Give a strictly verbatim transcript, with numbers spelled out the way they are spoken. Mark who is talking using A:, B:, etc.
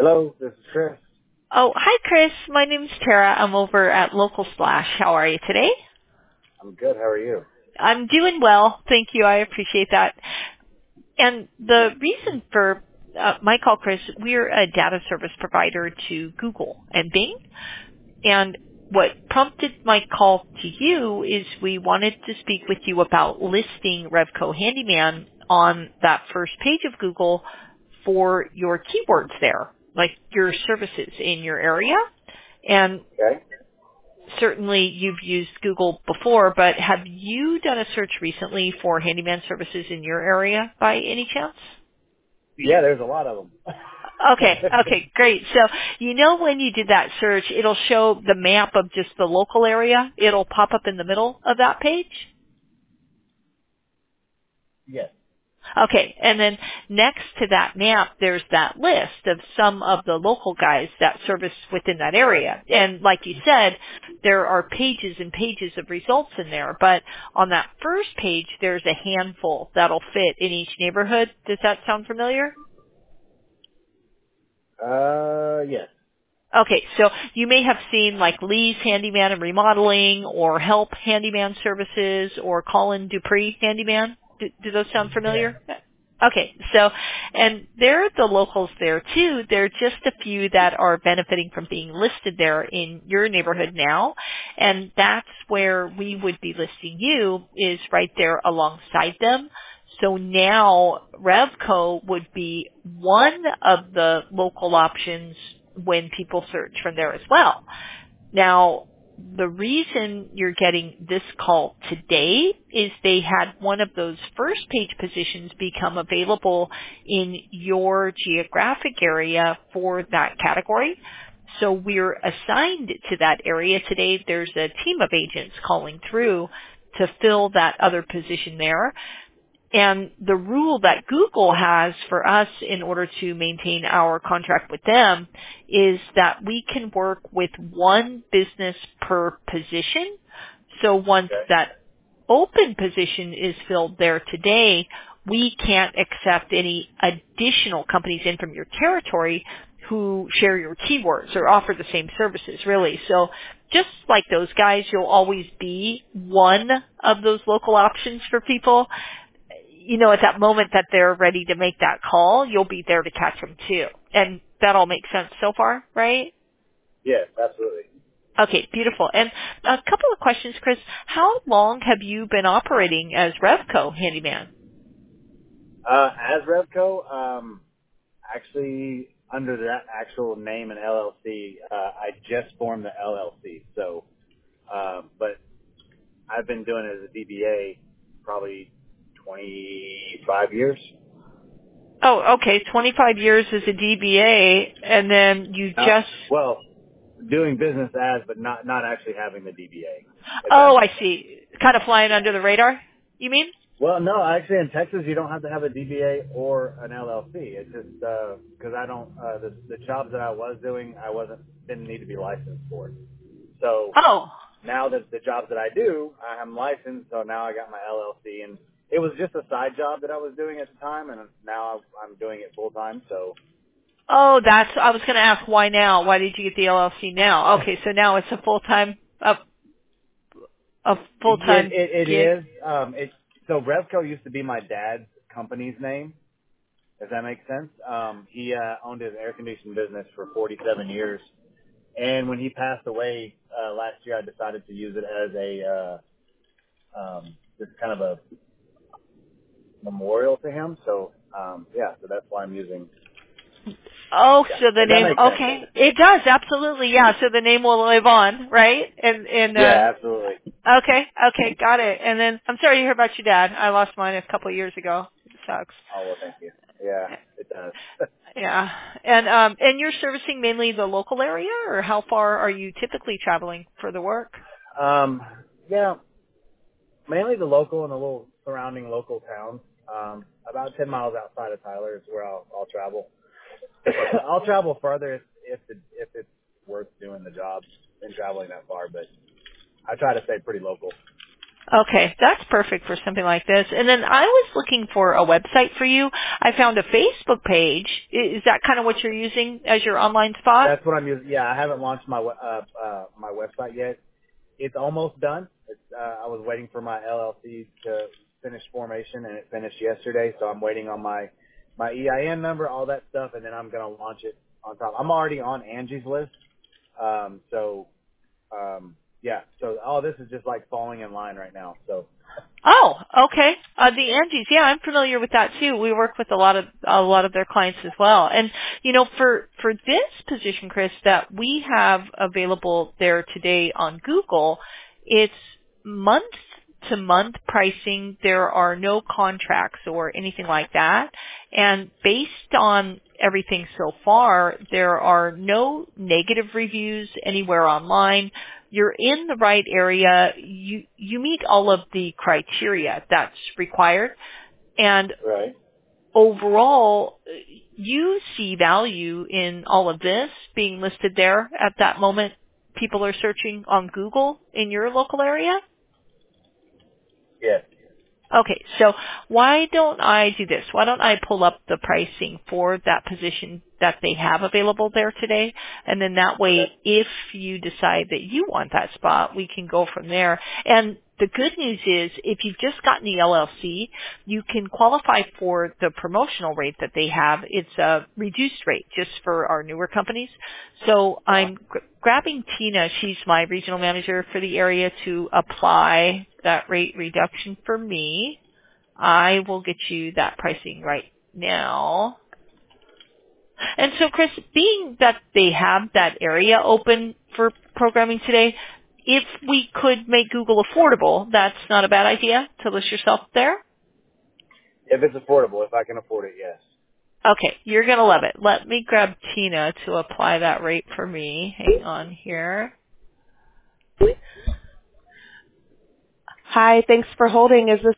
A: Hello, this is Chris.
B: Oh, hi, Chris. My name's Tara. I'm over at Local Splash. How are you today?
A: I'm good. How are you?
B: I'm doing well. Thank you. I appreciate that. And the reason for uh, my call, Chris, we're a data service provider to Google and Bing. And what prompted my call to you is we wanted to speak with you about listing Revco Handyman on that first page of Google for your keywords there, like your services in your area. And
A: Okay.
B: certainly you've used Google before, but have you done a search recently for handyman services in your area by any chance?
A: Yeah, there's a lot of them.
B: Okay, okay, great. So you know when you did that search, it'll show the map of just the local area. It'll pop up in the middle of that page.
A: Yes.
B: Okay, and then next to that map, there's that list of some of the local guys that service within that area. And like you said, there are pages and pages of results in there. But on that first page, there's a handful that'll fit in each neighborhood. Does that sound familiar?
A: Uh, yes.
B: Okay, so you may have seen like Lee's Handyman and Remodeling or Help Handyman Services or Colin Dupree Handyman. Do, do those sound
A: Yeah.
B: familiar? Okay, so, and they're the locals there too. There are just a few that are benefiting from being listed there in your neighborhood now. And that's where we would be listing you is right there alongside them. So now Revco would be one of the local options when people search from there as well. Now, the reason you're getting this call today is they had one of those first page positions become available in your geographic area for that category. So we're assigned to that area today. There's a team of agents calling through to fill that other position there. And the rule that Google has for us in order to maintain our contract with them is that we can work with one business per position. So once
A: Okay.
B: that open position is filled there today, we can't accept any additional companies in from your territory who share your keywords or offer the same services, really. So just like those guys, you'll always be one of those local options for people. You know, at that moment that they're ready to make that call, you'll be there to catch them too. And that all makes sense so far, right?
A: Yes, absolutely.
B: Okay, beautiful. And a couple of questions, Chris. How long have you been operating as Revco Handyman?
A: Uh, as Revco, um, actually under that actual name and L L C, uh, I just formed the L L C. So, uh, but I've been doing it as a D B A probably twenty-five years.
B: Oh, okay, twenty-five years as a D B A, and then you
A: Uh,
B: just,
A: well, doing business as, but not not actually having the D B A. If that
B: oh,
A: makes
B: I
A: sense.
B: see. Kind of flying under the radar, you mean?
A: Well, no, actually in Texas you don't have to have a D B A or an L L C. It's just because I don't uh, the the jobs that I was doing I wasn't didn't need to be licensed for. So
B: Oh,
A: now that the jobs that I do, I'm licensed. So now I got my L L C, and it was just a side job that I was doing at the time, and now I'm doing it full time. So
B: oh, that's, I was going to ask why now? Why did you get the L L C now? Okay, so now it's a full-time, a, a
A: it
B: full-time
A: it, it
B: gig?
A: is. Um, it so Revco used to be my dad's company's name. If that makes sense. Um, he uh, owned his air conditioning business for forty-seven years. And when he passed away uh, last year, I decided to use it as a uh, um, just kind of a memorial to him. So um, yeah, so that's why I'm using.
B: Oh,
A: Yeah,
B: so the
A: if that
B: name,
A: makes sense.
B: okay. It does, absolutely, yeah. So the name will live on, right? And, and, uh,
A: Yeah, absolutely.
B: okay, okay, got it. And then, I'm sorry to hear about your dad. I lost mine a couple of years ago. It sucks.
A: Oh well, thank you. Yeah, it does.
B: Yeah. And, um, and you're servicing mainly the local area, or how far are you typically traveling for the work?
A: um, yeah, mainly the local and the little surrounding local towns. Um, about ten miles outside of Tyler is where I'll, I'll travel. I'll travel further if if, it, if it's worth doing the job than traveling that far, but I try to stay pretty local.
B: Okay, that's perfect for something like this. And then I was looking for a website for you. I found a Facebook page. I- Is that kind of what you're using as your online spot?
A: That's what I'm using. Yeah, I haven't launched my we- uh, uh, my website yet. It's almost done. It's, uh, I was waiting for my L L C to finish formation, and it finished yesterday. So I'm waiting on my my E I N number, all that stuff, and then I'm gonna launch it on top. I'm already on Angie's list. Um, so um, yeah, so all this is just like falling in line right now. So
B: Oh, okay. Uh, the Andes, yeah, I'm familiar with that too. We work with a lot of a lot of their clients as well. And you know, for for this position, Chris, that we have available there today on Google, it's month to month pricing. There are no contracts or anything like that. And based on everything so far, there are no negative reviews anywhere online. You're in the right area. You you meet all of the criteria that's required, and
A: right.
B: overall, you see value in all of this being listed there at that moment. People are searching on Google in your local area.
A: Yes.
B: Okay, so why don't I do this? Why don't I pull up the pricing for that position that they have available there today? And then that way,
A: Okay.
B: if you decide that you want that spot, we can go from there. And the good news is, if you've just gotten the L L C, you can qualify for the promotional rate that they have. It's a reduced rate just for our newer companies. So
A: Uh-huh.
B: I'm gr- grabbing Tina. She's my regional manager for the area to apply that rate reduction for me. I will get you that pricing right now. And so, Chris, being that they have that area open for programming today, if we could make Google affordable, that's not a bad idea to list yourself there.
A: If it's affordable, if I can afford it, yes.
B: Okay, you're going to love it. Let me grab Tina to apply that rate for me. Hang on here.
C: Hi, thanks for holding. Is this